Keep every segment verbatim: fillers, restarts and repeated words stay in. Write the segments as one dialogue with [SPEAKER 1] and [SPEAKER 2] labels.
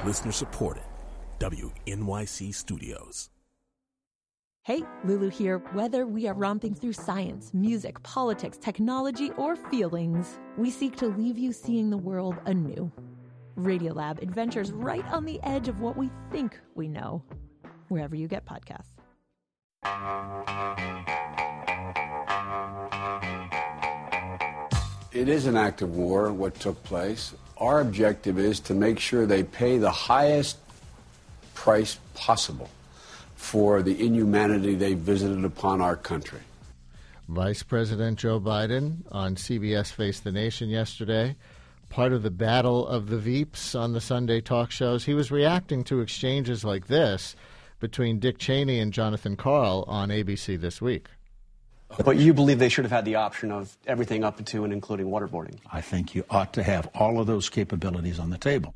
[SPEAKER 1] Listener supported. W N Y C Studios.
[SPEAKER 2] Hey, Lulu here. Whether we are romping through science, music, politics, technology, or feelings, we seek to leave you seeing the world anew. Radiolab adventures right on the edge of what we think we know, wherever you get podcasts.
[SPEAKER 3] It is an act of war, what took place. Our objective is to make sure they pay the highest price possible for the inhumanity they visited upon our country.
[SPEAKER 4] Vice President Joe Biden on C B S Face the Nation yesterday, part of the battle of the Veeps on the Sunday talk shows. He was reacting to exchanges like this between Dick Cheney and Jonathan Karl on A B C This Week.
[SPEAKER 5] But you believe they should have had the option of everything up to and including waterboarding?
[SPEAKER 6] I think you ought to have all of those capabilities on the table.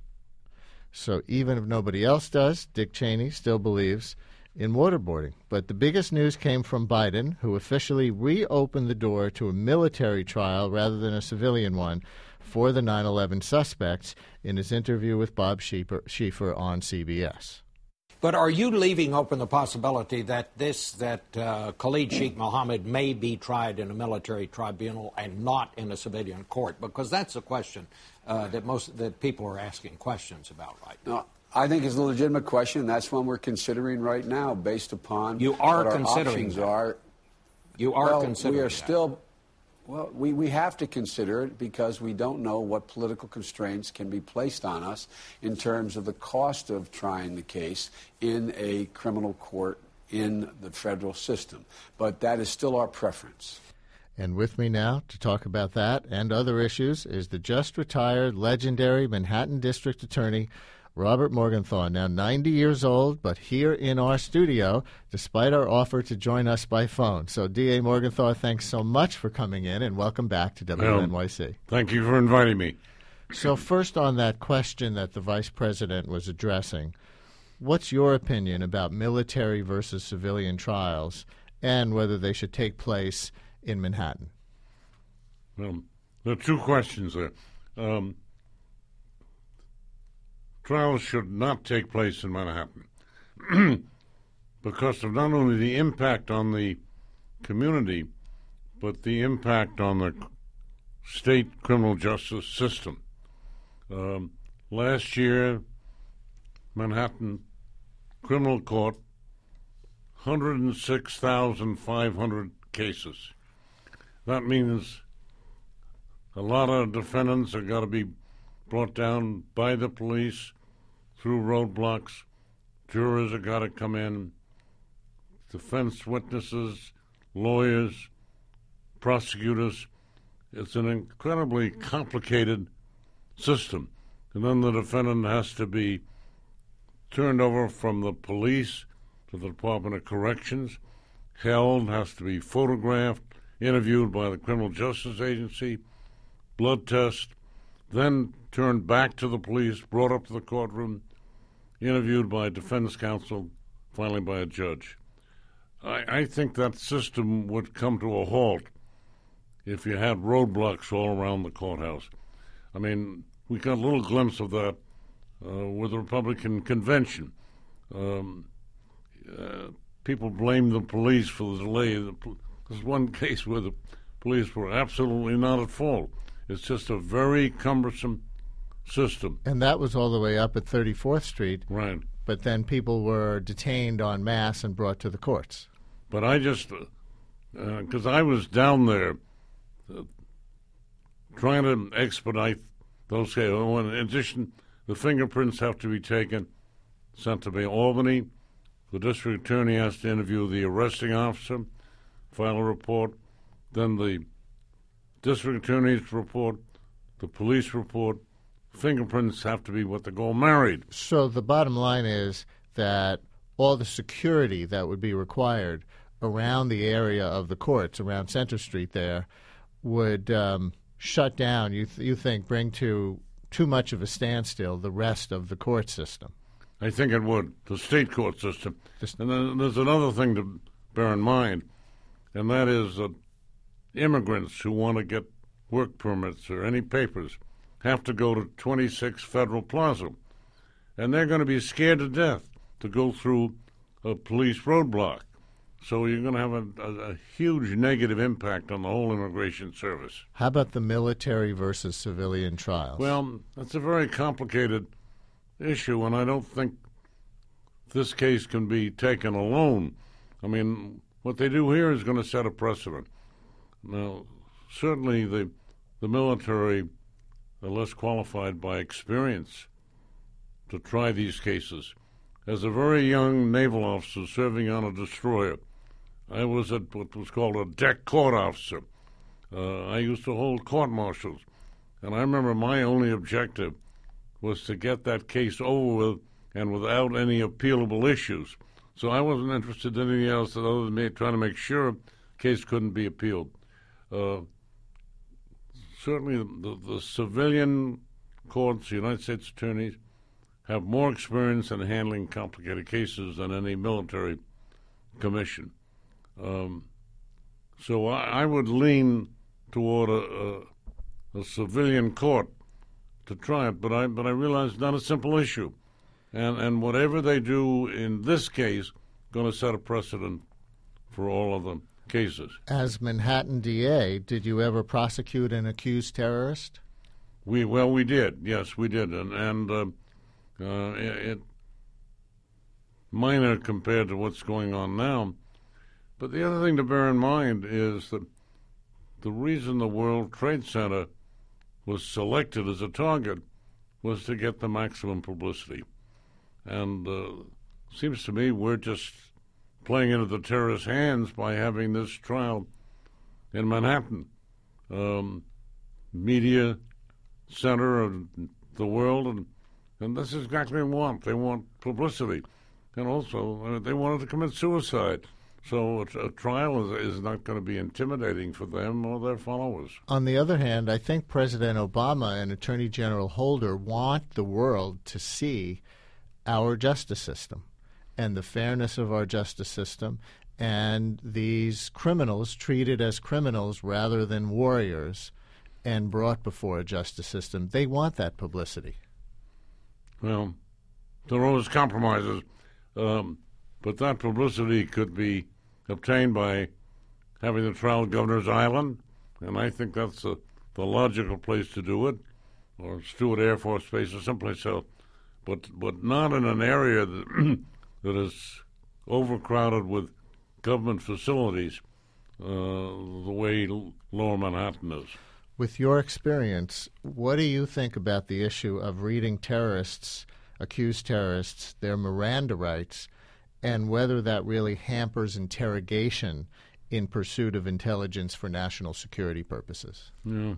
[SPEAKER 4] So even if nobody else does, Dick Cheney still believes in waterboarding. But the biggest news came from Biden, who officially reopened the door to a military trial rather than a civilian one for the nine eleven suspects in his interview with Bob Schieffer, Schieffer on C B S.
[SPEAKER 7] But are you leaving open the possibility that this, that uh, Khalid Sheikh Mohammed may be tried in a military tribunal and not in a civilian court? Because that's a question uh, that most that people are asking questions about right now.
[SPEAKER 3] No, I think it's a legitimate question. That's one we're considering right now, based upon
[SPEAKER 7] you are
[SPEAKER 3] what
[SPEAKER 7] considering
[SPEAKER 3] our options
[SPEAKER 7] that.
[SPEAKER 3] are.
[SPEAKER 7] You are
[SPEAKER 3] well,
[SPEAKER 7] considering.
[SPEAKER 3] We are
[SPEAKER 7] that.
[SPEAKER 3] still. Well, we, we have to consider it because we don't know what political constraints can be placed on us in terms of the cost of trying the case in a criminal court in the federal system. But that is still our preference.
[SPEAKER 4] And with me now to talk about that and other issues is the just retired legendary Manhattan District Attorney, Robert Morgenthau, now ninety years old, but here in our studio, despite our offer to join us by phone. So, D A Morgenthau, thanks so much for coming in, and welcome back to W N Y C.
[SPEAKER 8] Well, thank you for inviting me.
[SPEAKER 4] So first on that question that the Vice President was addressing, what's your opinion about military versus civilian trials and whether they should take place in Manhattan?
[SPEAKER 8] Well, there are two questions there. Um, Trials should not take place in Manhattan because of not only the impact on the community, but the impact on the state criminal justice system. Um, last year, Manhattan Criminal Court, one hundred six thousand five hundred cases. That means a lot of defendants have got to be brought down by the police through roadblocks. Jurors have got to come in. Defense witnesses, lawyers, prosecutors. It's an incredibly complicated system. And then the defendant has to be turned over from the police to the Department of Corrections, held, has to be photographed, interviewed by the Criminal Justice Agency, blood test, then turned back to the police, brought up to the courtroom, interviewed by a defense counsel, finally by a judge. I, I think that system would come to a halt if you had roadblocks all around the courthouse. I mean, we got a little glimpse of that uh, with the Republican convention. Um, uh, people blame the police for the delay. There's one case where the police were absolutely not at fault. It's just a very cumbersome system.
[SPEAKER 4] And that was all the way up at thirty-fourth Street.
[SPEAKER 8] Right.
[SPEAKER 4] But then people were detained en masse and brought to the courts.
[SPEAKER 8] But I just, because uh, uh, I was down there uh, trying to expedite those cases. Oh, in addition, the fingerprints have to be taken, sent to Albany. The district attorney has to interview the arresting officer, file a report. Then the district attorney's report, the police report, fingerprints have to be what they call married.
[SPEAKER 4] So the bottom line is that all the security that would be required around the area of the courts, around Center Street there, would um, shut down, you, th- you think, bring to too much of a standstill the rest of the court system.
[SPEAKER 8] I think it would, the state court system. And then there's another thing to bear in mind, and that is that immigrants who want to get work permits or any papers have to go to twenty-six Federal Plaza. and they're going to be scared to death to go through a police roadblock. So you're going to have a, a, a huge negative impact on the whole immigration service.
[SPEAKER 4] How about the military versus civilian trials?
[SPEAKER 8] Well, that's a very complicated issue, and I don't think this case can be taken alone. I mean, what they do here is going to set a precedent. Now, certainly the the military are less qualified by experience to try these cases. As a very young naval officer serving on a destroyer, I was at what was called a deck court officer. Uh, I used to hold court-martials, and I remember my only objective was to get that case over with and without any appealable issues. So I wasn't interested in anything else other than me trying to make sure the case couldn't be appealed. Uh, certainly the, the civilian courts, the United States attorneys, have more experience in handling complicated cases than any military commission. Um, so I, I would lean toward a, a, a civilian court to try it, but I but I realize it's not a simple issue, and and whatever they do in this case, going to set a precedent for all of the cases.
[SPEAKER 4] As Manhattan D A, did you ever prosecute an accused terrorist?
[SPEAKER 8] We well we did, yes we did, and and uh, uh, it, it minor compared to what's going on now. But the other thing to bear in mind is that the reason the World Trade Center was selected as a target was to get the maximum publicity. And uh, seems to me we're just playing into the terrorists' hands by having this trial in Manhattan. Um, media center of the world, and, and this is exactly what they want. They want publicity. And also, uh, they wanted to commit suicide. So a, a trial is, is not going to be intimidating for them or their followers.
[SPEAKER 4] On the other hand, I think President Obama and Attorney General Holder want the world to see our justice system and the fairness of our justice system, and these criminals treated as criminals rather than warriors and brought before a justice system. They want that publicity.
[SPEAKER 8] Well, there are always compromises. Um, But that publicity could be obtained by having the trial at Governor's Island, and I think that's the, the logical place to do it, or Stewart Air Force Base or someplace else, but but not in an area that, that is overcrowded with government facilities uh, the way Lower Manhattan is.
[SPEAKER 4] With your experience, what do you think about the issue of reading terrorists, accused terrorists, their Miranda rights, and whether that really hampers interrogation in pursuit of intelligence for national security purposes?
[SPEAKER 8] Yeah.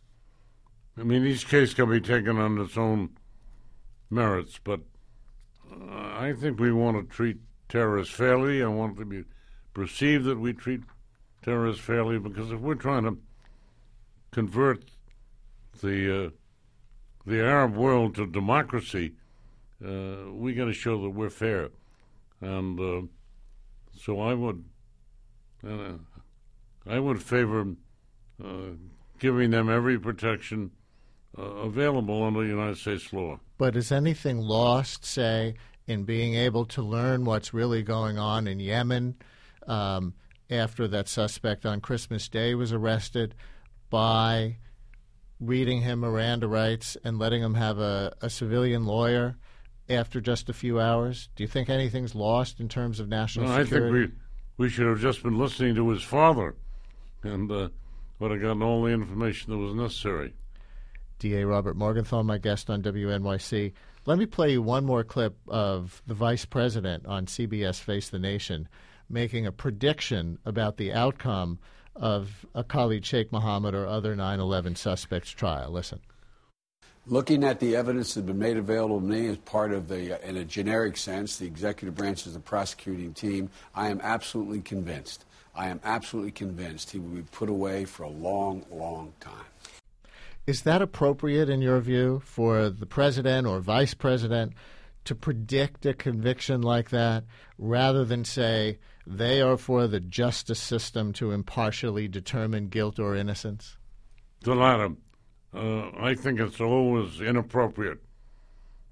[SPEAKER 8] I mean, each case can be taken on its own merits, but uh, I think we want to treat terrorists fairly. I want it to be perceived that we treat terrorists fairly, because if we're trying to convert the uh, the Arab world to democracy, uh, we got to show that we're fair. And uh, so I would, uh, I would favor uh, giving them every protection uh, available under United States law.
[SPEAKER 4] But is anything lost, say, in being able to learn what's really going on in Yemen um, after that suspect on Christmas Day was arrested, by reading him Miranda rights and letting him have a, a civilian lawyer after just a few hours? Do you think anything's lost in terms of national
[SPEAKER 8] no,
[SPEAKER 4] security?
[SPEAKER 8] I think we, we should have just been listening to his father and uh, would have gotten all the information that was necessary.
[SPEAKER 4] D A Robert Morgenthau, my guest on W N Y C. Let me play you one more clip of the vice president on C B S Face the Nation making a prediction about the outcome of a Khalid Sheikh Mohammed or other nine eleven suspects trial. Listen.
[SPEAKER 3] Looking at the evidence that has been made available to me as part of the, in a generic sense, the executive branch as the prosecuting team, I am absolutely convinced. I am absolutely convinced he will be put away for a long, long time.
[SPEAKER 4] Is that appropriate, in your view, for the president or vice president to predict a conviction like that rather than say they are for the justice system to impartially determine guilt or innocence?
[SPEAKER 8] The latter. Uh, I think it's always inappropriate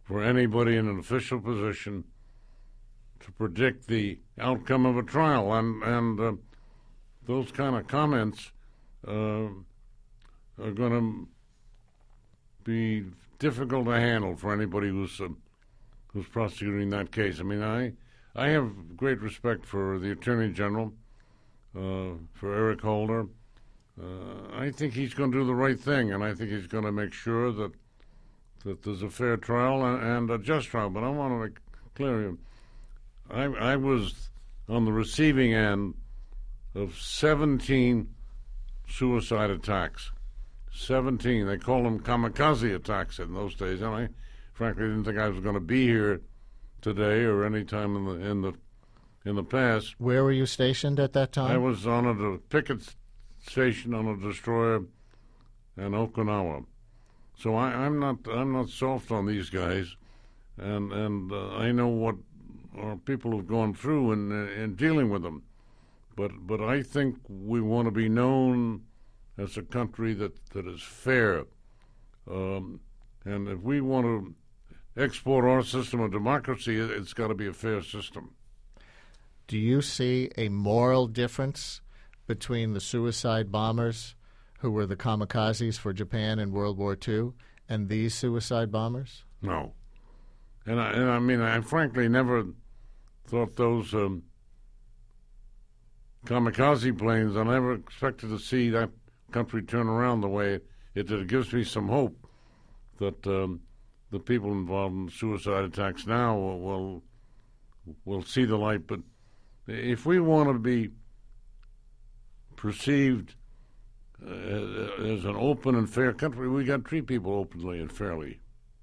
[SPEAKER 8] for anybody in an official position to predict the outcome of a trial, and and uh, those kind of comments uh, are going to be difficult to handle for anybody who's uh, who's prosecuting that case. I mean, I I have great respect for the Attorney General, uh, for Eric Holder. Uh, I think he's going to do the right thing, and I think he's going to make sure that that there's a fair trial and, and a just trial. But I want to make clear, I, I was on the receiving end of seventeen suicide attacks. seventeen. They called them kamikaze attacks in those days, and I frankly didn't think I was going to be here today or any time in the in the in the past.
[SPEAKER 4] Where were you stationed at that time?
[SPEAKER 8] I was on a picket station on a destroyer in Okinawa. So I, I'm not I'm not soft on these guys, and and uh, I know what our people have gone through in in dealing with them. But but I think we want to be known as a country that, that is fair. Um, and if we want to export our system of democracy, it's got to be a fair system.
[SPEAKER 4] Do you see a moral difference between the suicide bombers who were the kamikazes for Japan in World War Two and these suicide bombers?
[SPEAKER 8] No. And I, and I mean, I frankly never thought those um, kamikaze planes, I never expected to see that country turn around the way it did. It gives me some hope that um, the people involved in suicide attacks now will, will will see the light. But if we want to be perceived uh, as an open and fair country, we got to treat people openly and fairly.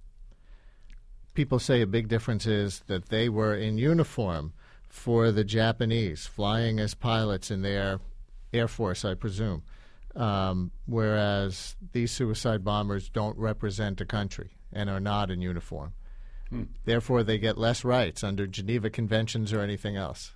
[SPEAKER 4] People say a big difference is that they were in uniform for the Japanese, flying as pilots in their Air Force, I presume. Um, whereas these suicide bombers don't represent a country and are not in uniform. Hmm. Therefore, they get less rights under Geneva Conventions or anything else.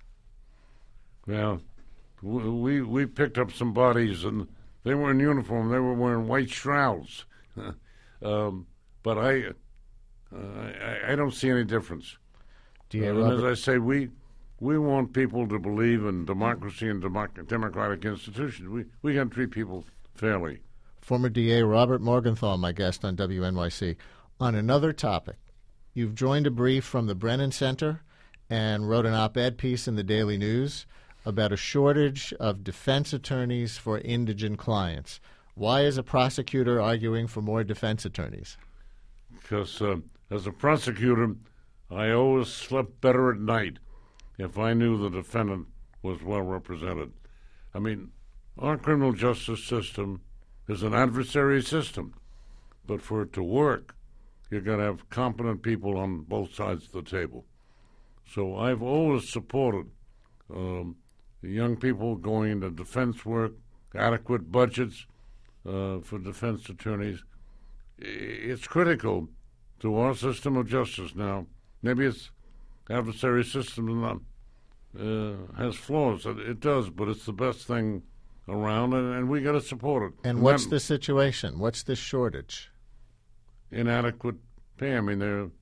[SPEAKER 8] Well, we we picked up some bodies, and they were in uniform. They were wearing white shrouds. um, but I, uh, I I don't see any difference.
[SPEAKER 4] Do you,
[SPEAKER 8] uh, and as I say, we we want people to believe in democracy and democ- democratic institutions. We we got to treat people fairly.
[SPEAKER 4] Former D A Robert Morgenthau, my guest on W N Y C. On another topic, you've joined a brief from the Brennan Center and wrote an op-ed piece in the Daily News about a shortage of defense attorneys for indigent clients. Why is a prosecutor arguing for more defense attorneys?
[SPEAKER 8] Because uh, as a prosecutor, I always slept better at night if I knew the defendant was well represented. I mean, our criminal justice system is an adversary system, but for it to work, you've got to have competent people on both sides of the table. So I've always supported um, young people going into defense work, adequate budgets uh, for defense attorneys. It's critical to our system of justice now. Maybe it's adversary system not, uh, has flaws. It, it does, but it's the best thing around, and, and we got to support it.
[SPEAKER 4] And, and what's the situation? What's the shortage?
[SPEAKER 8] Inadequate pay. I mean, there are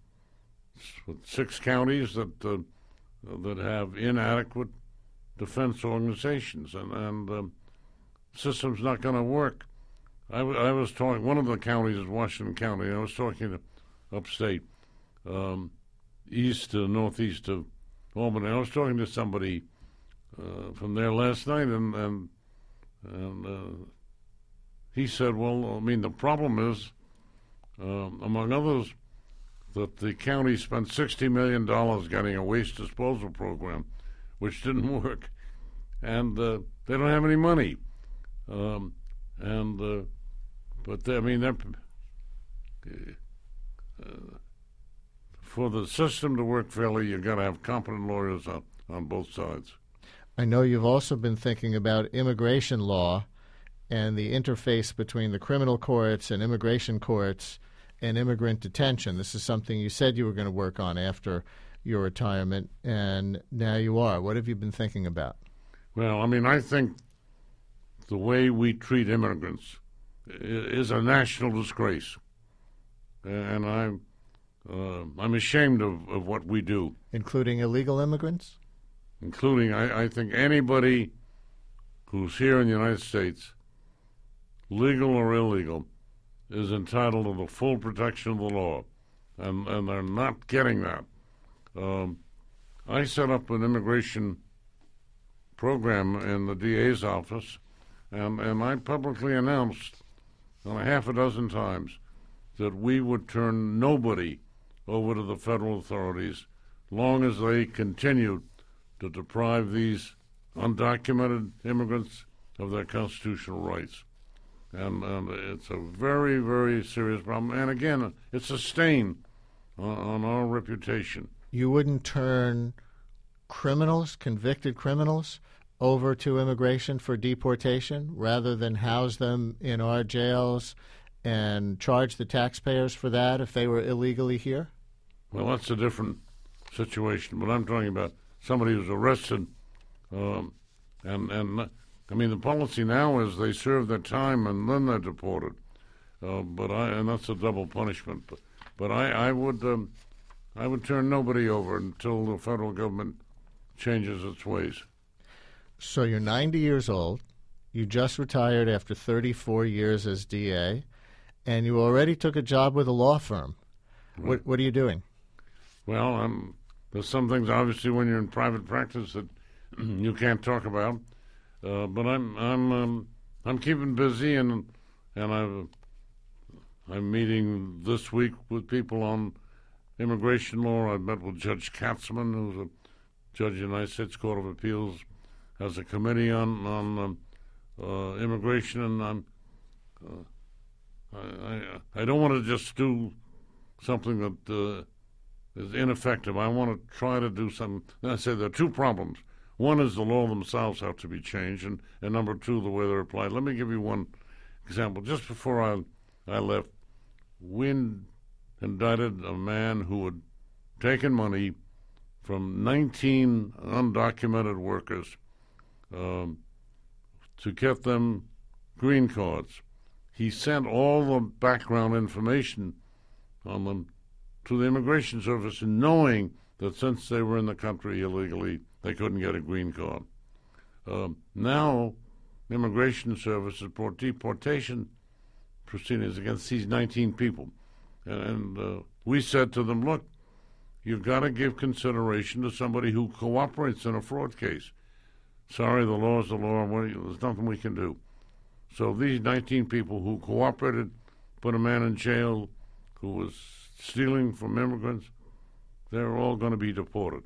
[SPEAKER 8] six counties that uh, that have inadequate defense organizations, and and um, system's not going to work. I, w- I was talking. One of the counties is Washington County. I was talking to upstate, um, east to northeast of Albany. I was talking to somebody uh, from there last night, and and and uh, he said, "Well, I mean, the problem is." Um, among others, that the county spent sixty million dollars getting a waste disposal program, which didn't work, and uh, they don't have any money. Um, and uh, but they, I mean, they're, uh, for the system to work fairly, you've got to have competent lawyers on, on both sides.
[SPEAKER 4] I know you've also been thinking about immigration law and the interface between the criminal courts and immigration courts and immigrant detention. This is something you said you were going to work on after your retirement, and now you are. What have you been thinking about?
[SPEAKER 8] Well, I mean, I think the way we treat immigrants is a national disgrace. And I uh, I'm ashamed of, of what we do.
[SPEAKER 4] Including illegal immigrants?
[SPEAKER 8] Including, I, I think, anybody who's here in the United States, legal or illegal, is entitled to the full protection of the law, and, and they're not getting that. Um, I set up an immigration program in the D A's office, and, and I publicly announced on a half a dozen times that we would turn nobody over to the federal authorities long as they continued to deprive these undocumented immigrants of their constitutional rights. And, and it's a very, very serious problem. And again, it's a stain on, on our reputation.
[SPEAKER 4] You wouldn't turn criminals, convicted criminals, over to immigration for deportation rather than house them in our jails and charge the taxpayers for that if they were illegally here?
[SPEAKER 8] Well, that's a different situation, but I'm talking about somebody who's arrested, um, and, and I mean, the policy now is they serve their time and then they're deported, uh, but I, and that's a double punishment, but, but I, I would, um, I would turn nobody over until the federal government changes its ways.
[SPEAKER 4] So you're ninety years old, you just retired after thirty-four years as D A, and you already took a job with a law firm. Right. What, what are you doing?
[SPEAKER 8] Well, um, there's some things, obviously, when you're in private practice that you can't talk about, uh, but I'm I'm um, I'm keeping busy, and and I've, I'm meeting this week with people on immigration law. I've met with Judge Katzman, who's a judge of the United States Court of Appeals, has a committee on on um, uh, immigration, and I'm uh, I, I I don't want to just do something that uh, is ineffective. I want to try to do something. And I say there are two problems. One is the law themselves have to be changed, and, and number two, the way they're applied. Let me give you one example. Just before I I left, we indicted a man who had taken money from nineteen undocumented workers um, to get them green cards. He sent all the background information on them to the Immigration Service, knowing that since they were in the country illegally, they couldn't get a green card. Uh, now, the Immigration Service has brought deportation proceedings against these nineteen people. And, and uh, we said to them, look, you've got to give consideration to somebody who cooperates in a fraud case. Sorry, the law is the law, and there's nothing we can do. So these nineteen people who cooperated, put a man in jail who was stealing from immigrants, they're all going to be deported.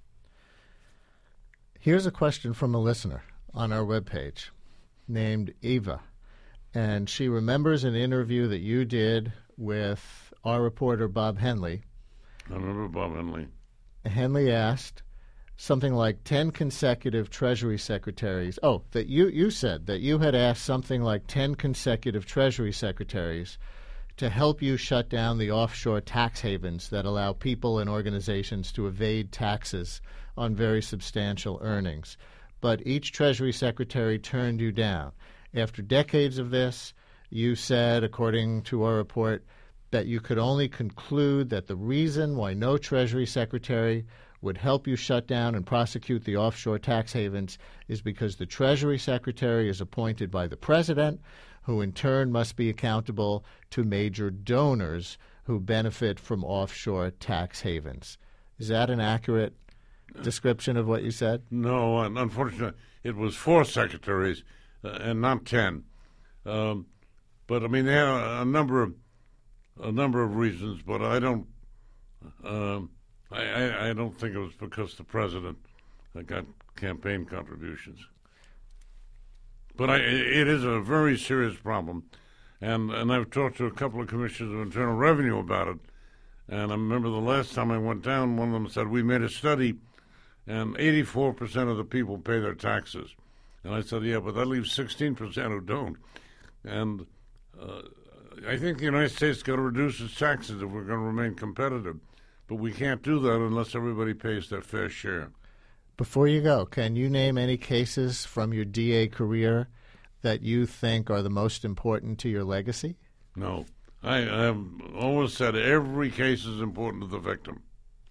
[SPEAKER 4] Here's a question from a listener on our webpage named Eva, and she remembers an interview that you did with our reporter Bob Henley.
[SPEAKER 8] I remember Bob Henley.
[SPEAKER 4] Henley asked something like ten consecutive Treasury secretaries. Oh, that you, you said that you had asked something like ten consecutive Treasury secretaries to help you shut down the offshore tax havens that allow people and organizations to evade taxes on very substantial earnings. But each Treasury secretary turned you down. After decades of this, you said, according to our report, that you could only conclude that the reason why no Treasury secretary would help you shut down and prosecute the offshore tax havens is because the Treasury secretary is appointed by the president, who in turn must be accountable to major donors who benefit from offshore tax havens. Is that an accurate description of what you said?
[SPEAKER 8] No, and unfortunately, it was four secretaries uh, and not ten. Um, but I mean, there are a number of a number of reasons, but I don't. Um, I, I, I don't think it was because the president got campaign contributions. But I, it is a very serious problem, and and I've talked to a couple of commissioners of Internal Revenue about it. And I remember the last time I went down, one of them said, we made a study, and eighty-four percent of the people pay their taxes. And I said, yeah, but that leaves sixteen percent who don't. And uh, I think the United States has got to reduce its taxes if we're going to remain competitive. But we can't do that unless everybody pays their fair share.
[SPEAKER 4] Before you go, can you name any cases from your D A career that you think are the most important to your legacy?
[SPEAKER 8] No. I have always said every case is important to the victim.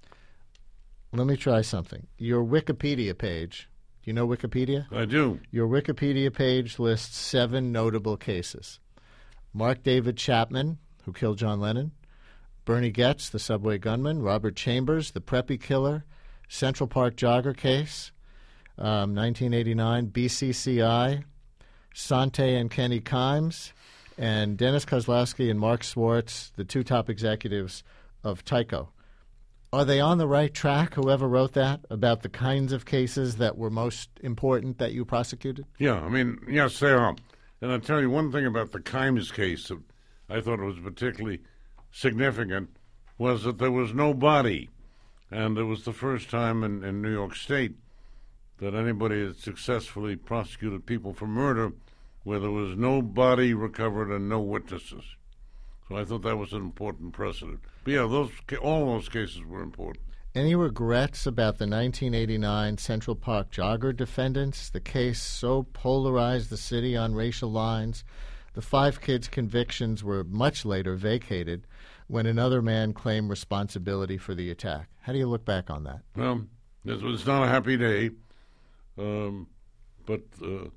[SPEAKER 4] Let me try something. Your Wikipedia page, do you know Wikipedia?
[SPEAKER 8] I do.
[SPEAKER 4] Your Wikipedia page lists seven notable cases. Mark David Chapman, who killed John Lennon, Bernie Goetz, the subway gunman, Robert Chambers, the Preppy killer, Central Park jogger case, um, nineteen eighty-nine, B C C I, Sante and Kenny Kimes, and Dennis Kozlowski and Mark Swartz, the two top executives of Tyco. Are they on the right track, whoever wrote that, about the kinds of cases that were most important that you prosecuted?
[SPEAKER 8] Yeah, I mean, yes, they are. And I'll tell you one thing about the Kimes case that I thought was particularly significant was that there was no body. And it was the first time in, in New York State that anybody had successfully prosecuted people for murder where there was no body recovered and no witnesses. So I thought that was an important precedent. But yeah, those all those cases were important.
[SPEAKER 4] Any regrets about the nineteen eighty-nine Central Park jogger defendants? The case so polarized the city on racial lines. The five kids' convictions were much later vacated when another man claimed responsibility for the attack. How do you look back on that?
[SPEAKER 8] Well, it was not a happy day, um, but uh,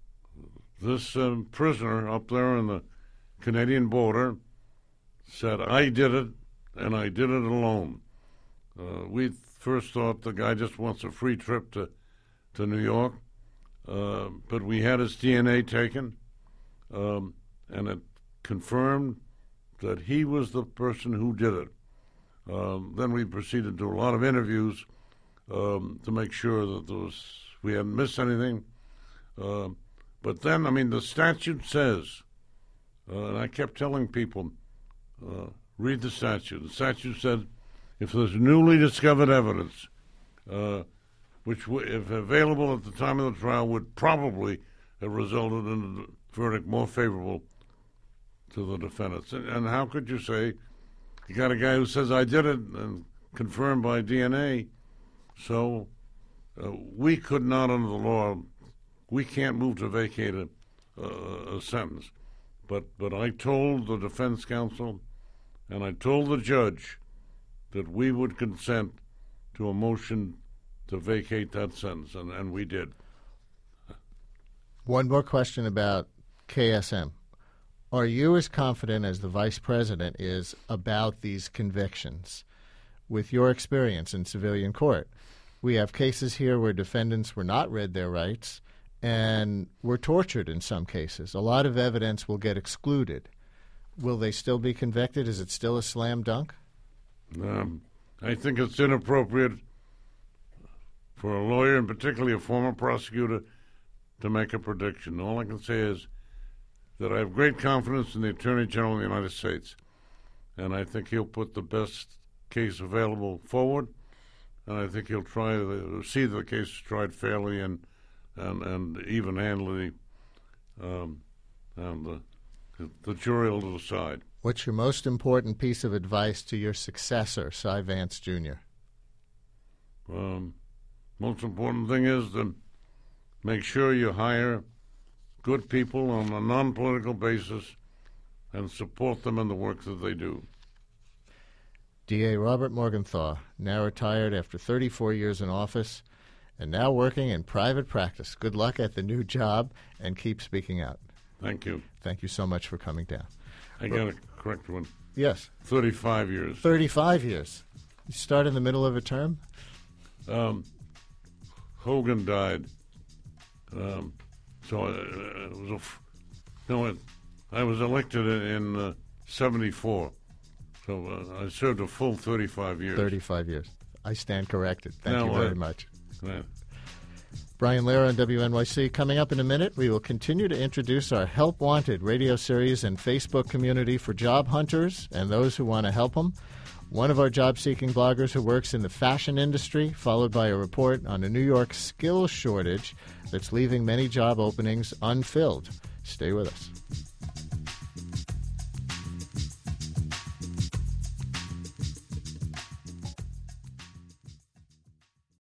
[SPEAKER 8] this um, prisoner up there on the Canadian border said, I did it, and I did it alone. Uh, we first thought the guy just wants a free trip to, to New York, uh, but we had his D N A taken, um, and it confirmed that he was the person who did it. Um, then we proceeded to do a lot of interviews um, to make sure that there was, we hadn't missed anything. Uh, but then, I mean, the statute says, uh, and I kept telling people, uh, read the statute. The statute said if there's newly discovered evidence, uh, which, w- if available at the time of the trial, would probably have resulted in a verdict more favorable to the defendants. And, and how could you say you got a guy who says I did it and confirmed by D N A? So uh, we could not, under the law, we can't move to vacate a, uh, a sentence. But but I told the defense counsel and I told the judge that we would consent to a motion to vacate that sentence, and, and we did.
[SPEAKER 4] One more question about K S M. Are you as confident as the vice president is about these convictions with your experience in civilian court? We have cases here where defendants were not read their rights and were tortured in some cases. A lot of evidence will get excluded. Will they still be convicted? Is it still a slam dunk?
[SPEAKER 8] Um, I think it's inappropriate for a lawyer, and particularly a former prosecutor, to make a prediction. All I can say is that I have great confidence in the Attorney General of the United States, and I think he'll put the best case available forward, and I think he'll try to see that the case is tried fairly and and, and even-handedly, um, and the, the jury will decide.
[SPEAKER 4] What's your most important piece of advice to your successor, Cy Vance Junior?
[SPEAKER 8] Um, most important thing is to make sure you hire good people on a non-political basis and support them in the work that they do.
[SPEAKER 4] D A Robert Morgenthau, now retired after thirty-four years in office and now working in private practice. Good luck at the new job, and keep speaking out.
[SPEAKER 8] Thank you.
[SPEAKER 4] Thank you so much for coming down.
[SPEAKER 8] I got a correct one.
[SPEAKER 4] Yes.
[SPEAKER 8] thirty-five years.
[SPEAKER 4] thirty-five years. You start in the middle of a term?
[SPEAKER 8] Um, Hogan died. Um, so uh, it was a f- no, it, I was elected in, in uh, seventy-four. So uh, I served a full thirty-five years.
[SPEAKER 4] thirty-five years. I stand corrected. Thank
[SPEAKER 8] no,
[SPEAKER 4] you very
[SPEAKER 8] uh,
[SPEAKER 4] much.
[SPEAKER 8] Uh,
[SPEAKER 4] Brian Lehrer on W N Y C. Coming up in a minute, we will continue to introduce our Help Wanted radio series and Facebook community for job hunters and those who want to help them. One of our job-seeking bloggers who works in the fashion industry, followed by a report on a New York skills shortage that's leaving many job openings unfilled. Stay with us.